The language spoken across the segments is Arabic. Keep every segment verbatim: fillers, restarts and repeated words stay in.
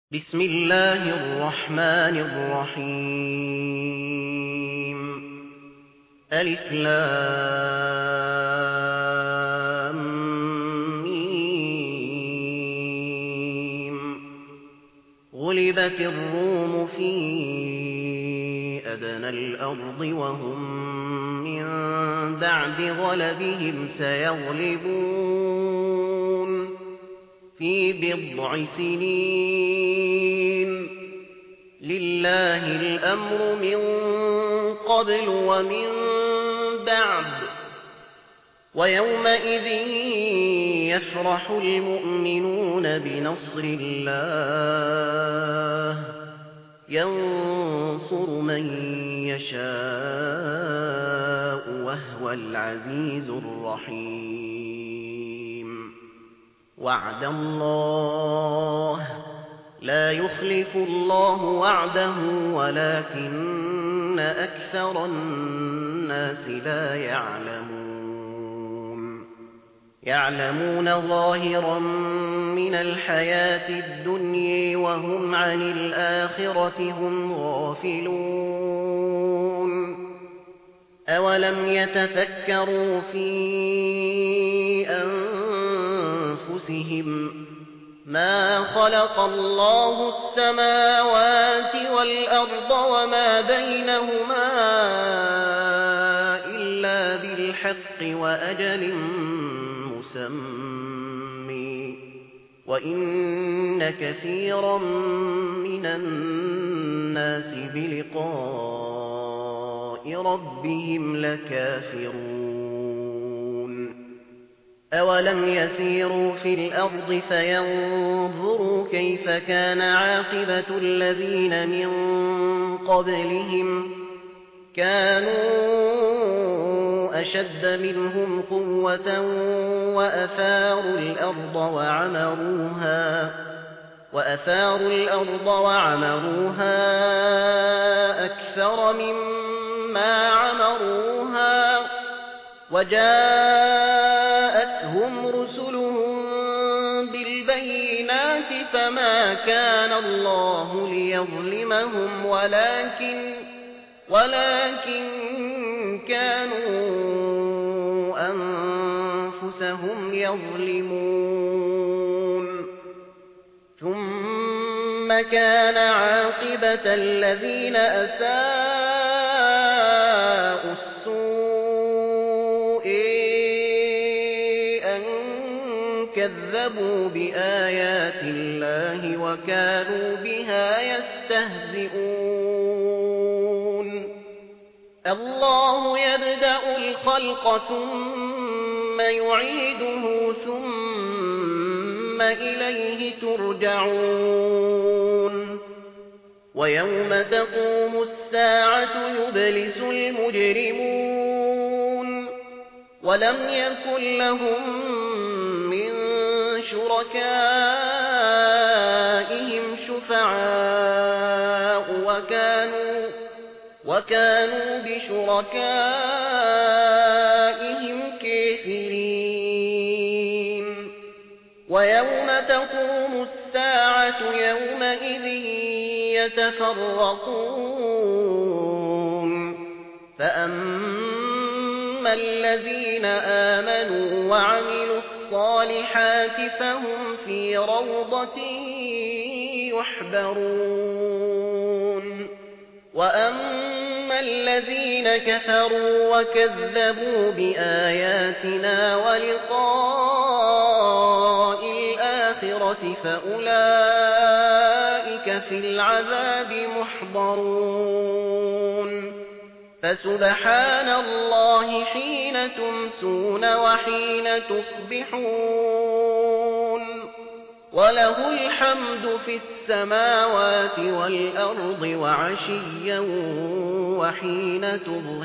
بسم الله الرحمن الرحيم ألف لام ميم غلبت الروم في أدنى الأرض وهم من بعد غلبهم سيغلبون في بضع سنين لله الأمر من قبل ومن بعد ويومئذ يفرح المؤمنون بنصر الله ينصر من يشاء وهو العزيز الرحيم وعد الله لا يخلف الله وعده ولكن أكثر الناس لا يعلمون يعلمون ظاهرا من الحياة الدنيا وهم عن الآخرة هم غافلون أولم يتفكروا في أنفسهم ما خلق الله السماوات والأرض وما بينهما إلا بالحق وأجل مسمى وإن كثيرا من الناس بلقاء ربهم لكافرون أولم يسيروا في الأرض فينظروا كيف كان عاقبة الذين من قبلهم كانوا أشد منهم قوة وأثاروا الأرض وعمروها وأثاروا الأرض وعمروها أكثر مما عمروها وجاءتهم رسلهم بالبينات فما كان الله ليظلمهم ولكن ولكن كانوا أنفسهم يظلمون ثم كان عاقبة الذين أساءوا السوء أن كذبوا بآيات الله وكانوا بها يستهزئون الله يبدأ الخلق ثم يعيده ثم إليه ترجعون ويوم تقوم الساعة يبلس المجرمون ولم يكن لهم من شركائهم شفعاء وكانوا وكانوا بشركائهم كافرين ويوم تقوم الساعة يومئذ يتفرقون فأما الذين آمنوا وعملوا الصالحات فهم في روضة يحبرون وأما الذين كفروا وكذبوا بآياتنا ولقاء الآخرة فأولئك في العذاب محضرون فسبحان الله حين تمسون وحين تصبحون وله الحمد في السماوات والأرض وعشيا وحين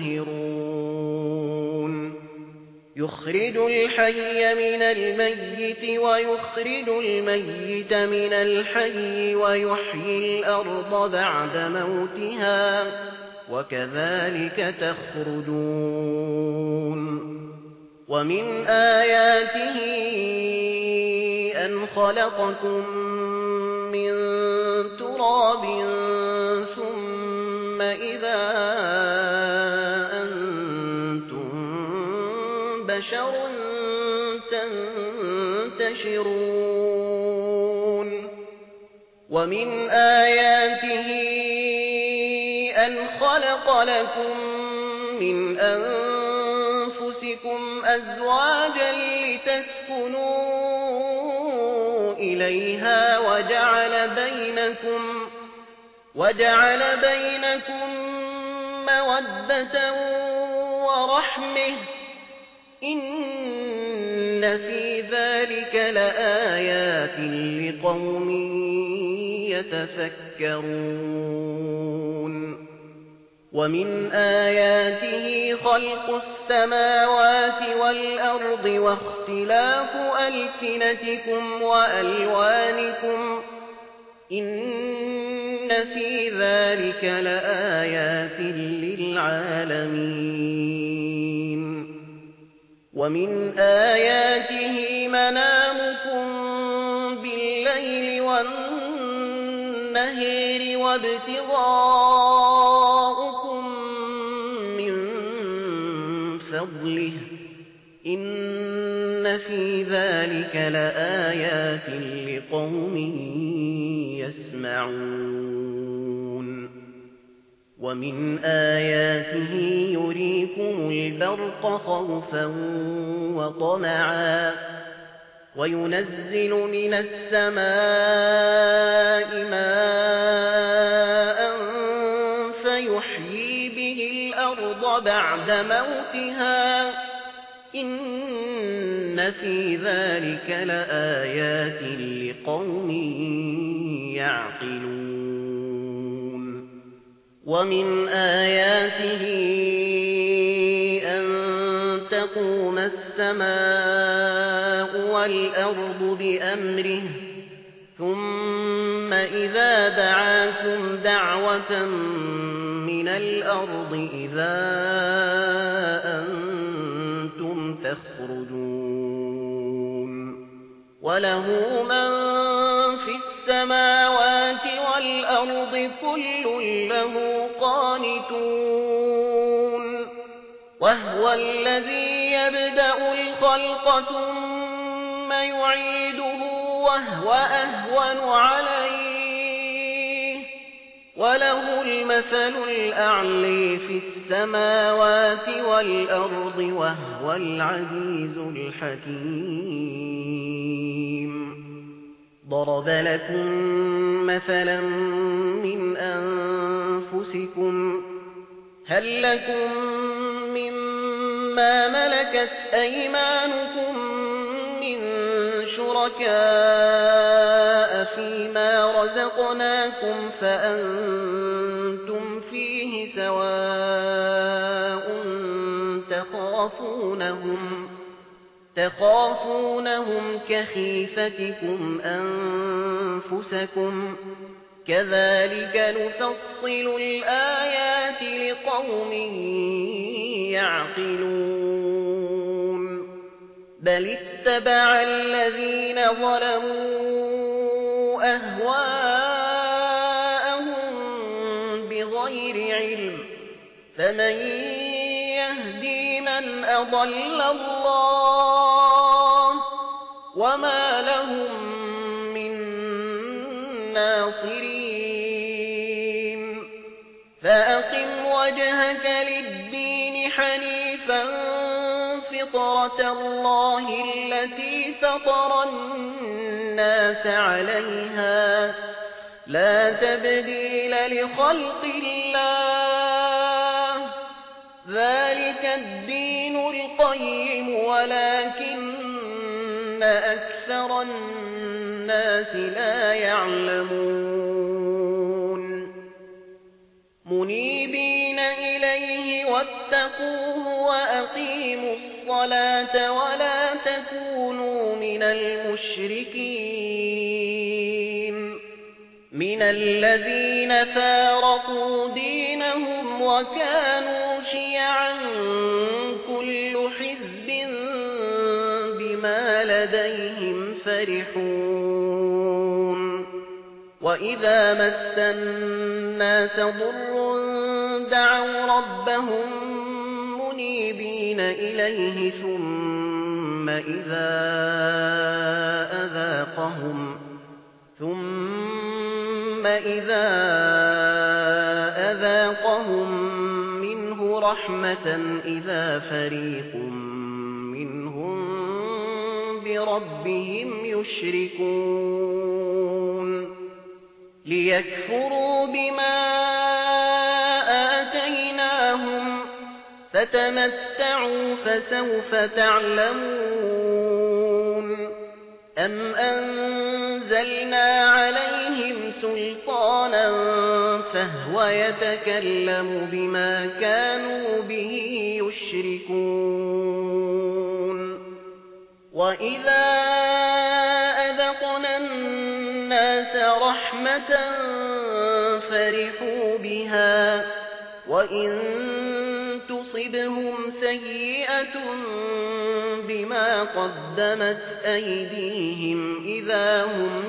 تظهرون يخرج الحي من الميت ويخرج الميت من الحي ويحيي الأرض بعد موتها وكذلك تخرجون ومن آياته أن خلقكم من إذا أنتم بشر تنتشرون ومن آياته أن خلق لكم من أنفسكم أزواجا لتسكنوا إليها وجعل بينكم وجعل بينكم مودة ورحمة إن في ذلك لآيات لقوم يتفكرون ومن آياته خلق السماوات والأرض واختلاف ألسنتكم وألوانكم إن في ذلك لآيات للعالمين ومن آياته منامكم بالليل والنهار وابتغاؤكم من فضله إن في ذلك لآيات لقوم يسمعون ومن آياته يريكم البرق خوفا وطمعا وينزل من السماء ماء فيحيي به الأرض بعد موتها إن في ذلك لآيات لقوم يعقلون ومن آياته أن تقوم السماء والأرض بأمره ثم إذا دعاكم دعوة من الأرض إذا أنتم تخرجون وله من في السماوات والأرض كل له قانتون وهو الذي يبدأ الخلق ثم يعيده وهو أهون عليه وله المثل الأعلى في السماوات والأرض وهو العزيز الحكيم ضرب لكم مثلا من أنفسكم هل لكم مما ملكت أيمانكم من شركاء فيما رزقناكم فأنتم فيه سواء تخافونهم تخافونهم كخيفتكم أنفسكم كذلك نفصل الآيات لقوم يعقلون بل اتبع الذين ظلموا أهواءهم بغير علم فمن يهدي من أضل الله وما لهم من ناصرين فأقم وجهك للدين حنيفا فطرة الله التي فطر الناس عليها لا تبديل لخلق الله ذلك الدين القيم ولكن أكثر الناس لا يعلمون منيبين إليه واتقوه وأقيموا الصلاة ولا تكونوا من المشركين من الذين فارقوا دينهم وكانوا شيعا كل حزب بما لديهم فرحون وإذا مس الناس ضر دعوا ربهم منيبين إليه ثم إذا أذاقهم ثم إذا أذاقهم منه رحمة إذا فريق منهم بربهم يشركون ليكفروا بما آتيناهم فتمتعوا فسوف تعلمون أم أنزلنا عليهم سلطانا فهو يتكلم بما كانوا به يشركون وإذا أذقنا الناس رحمة فرحوا بها وإن تصبهم سيئة بما قدمت أيديهم إذا هم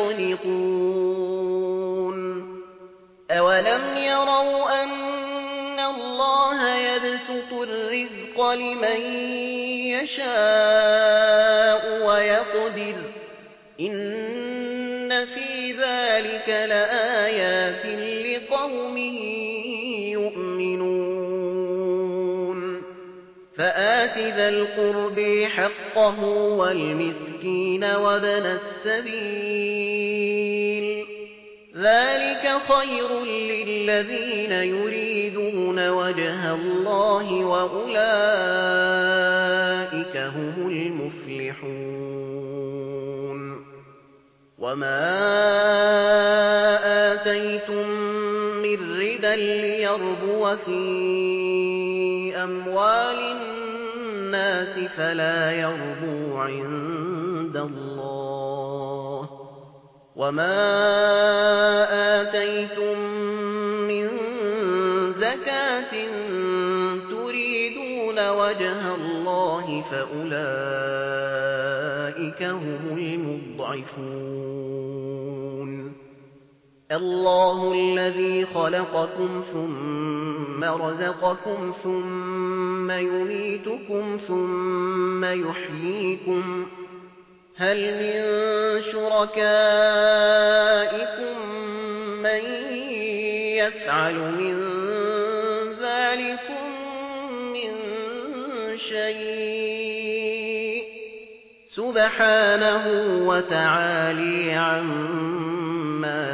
يقنطون أولم يروا أن الله يبسط الرزق لمن يشاء ويقدر إن في ذلك لآيات لقوم يؤمنون فآت ذا القرب حقه والمسكين وابن السبيل ذلك خير للذين يريدون وجه الله وأولئك هم المفلحون وما آتيتم من ربا ليربو في أموال الناس فلا يربو عند الله وما آتيتم من زكاة تريدون وجه الله فأولئك هم المضعفون الله الذي خلقكم ثم رزقكم ثم يميتكم ثم يحييكم هل من شركائكم من يفعل من ذلكم من شيء سبحانه وتعالى عما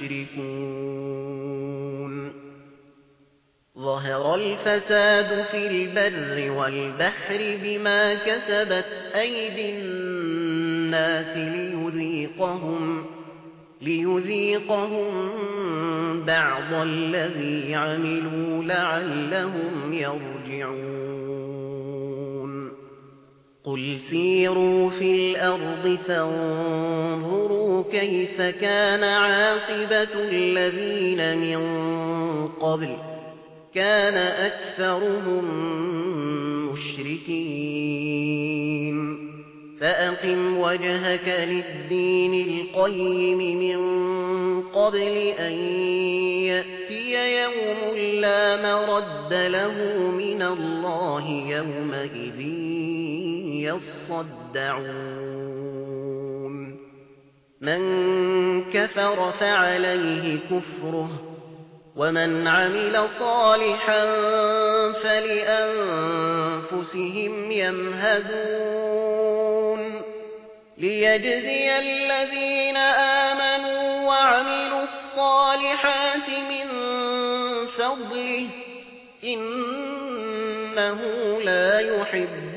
تشركون ظهر الفساد في البر والبحر بما كسبت أيدي الناس ليذيقهم ليذيقهم بعض الذي عملوا لعلهم يرجعون قل سيروا في الأرض فانظروا كيف كان عاقبة الذين من قبل كان أكثرهم مشركين فأقم وجهك للدين القيم من قبل أن يأتي يوم لا مرد له من الله يومئذ يصدعون من كفر فعليه كفره ومن عمل صالحا فلأنفسهم يمهدون ليجزي الذين آمنوا وعملوا الصالحات من فضله إنه لا يحب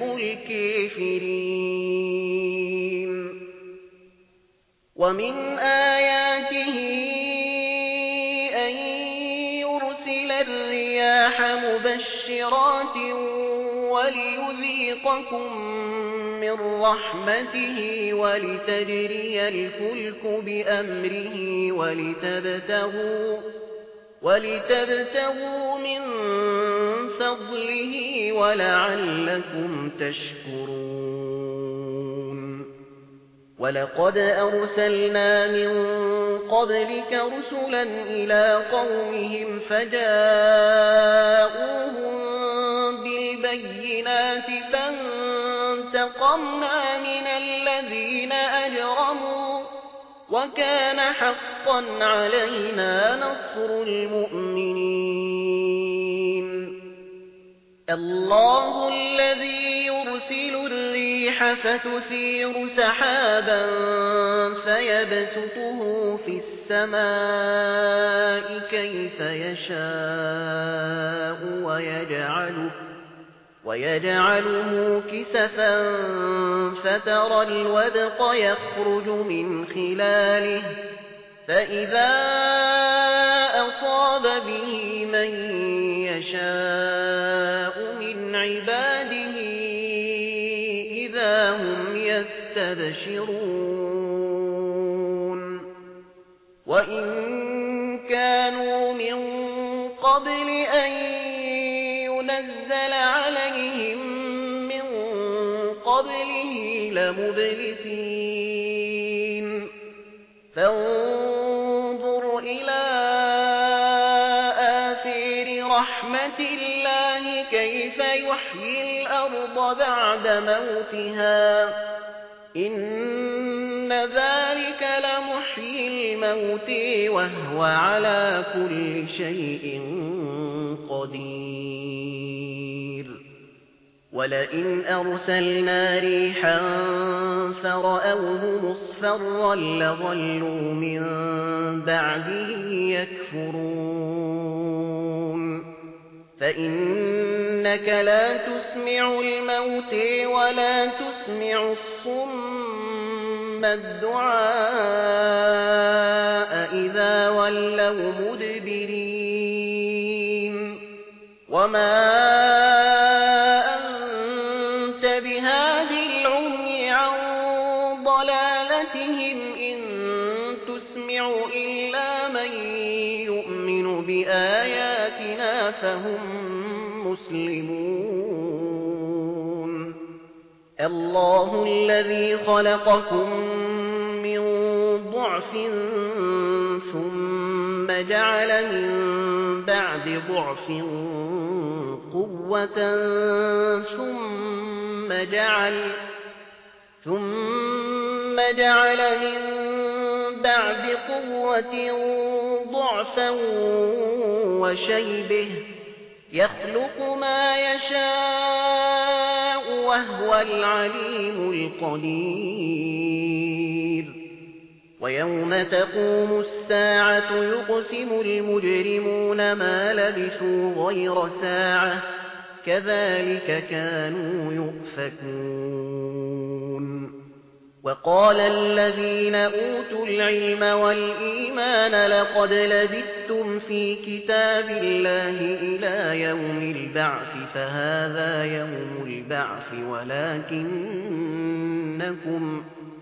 الكافرين ومن آياته أن يرسل الرياح مبشرات وليذيقكم من رحمته ولتجري الفلك بأمره ولتبتغوا ولتبتغوا من فضله ولعلكم تشكرون ولقد أرسلنا من قبلك رسلا إلى قومهم فجاءوهم بالبينات فانتقمنا من الذين أجرموا وكان حقا علينا نصر المؤمنين الله الذي يرسل الريح فتثير سحابا فيبسطه في السماء كيف يشاء ويجعله ويجعله كسفا فترى الودق يخرج من خلاله فإذا أصاب به من يشاء من عباده إذا هم يستبشرون وإن كانوا من قبل أن ينزل عليهم من قبله لمبلسين فانظر إلى آثار رحمة الله كيف يحيي الأرض بعد موتها إن ذلك لمحيي الموت وهو على كل شيء قدير ولئن أرسلنا ريحا فرأوه مصفرا لظلوا من بعده يكفرون فإنك لا تسمع الموت ولا تسمع الصم الدعاء إذا ولوا مدبرين وما أنت بهاد العمي عن ضلالتهم إن تسمع إلا من يؤمن بآياتنا فهم مسلمون الله الذي خلقكم من ضعف ثم جعل من بعد ضعف قوة ثم جعل ثم جعل من بعد قوة ضعفا وشيبه يخلق ما يشاء وهو العليم القدير ويوم تقوم الساعة يقسم المجرمون ما لبثوا غير ساعة كذلك كانوا يؤفكون وقال الذين أوتوا العلم والإيمان لقد لبثتم في كتاب الله إلى يوم البعث فهذا يوم البعث ولكنكم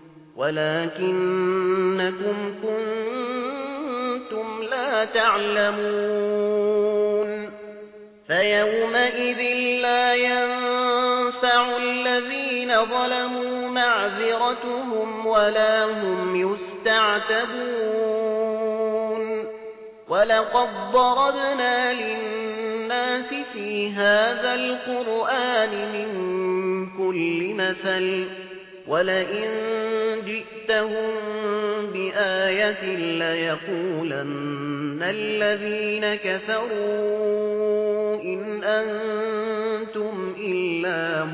ولكنكم كنتم لا تعلمون فيومئذ لا ينفع الذين ظلموا معذرتهم ولا هم يستعتبون ولقد ضربنا للناس في هذا القرآن من كل مثل ولئن جئتهم بآية ليقولن الذين كفروا إن أنتم إلا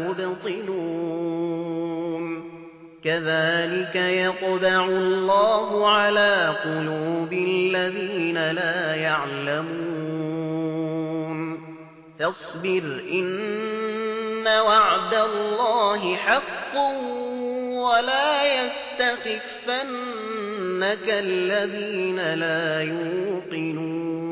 مبطلون كذلك يطبع الله على قلوب الذين لا يعلمون فاصبر إن وعد الله حق ولا يستخفنك الذين لا يوقنون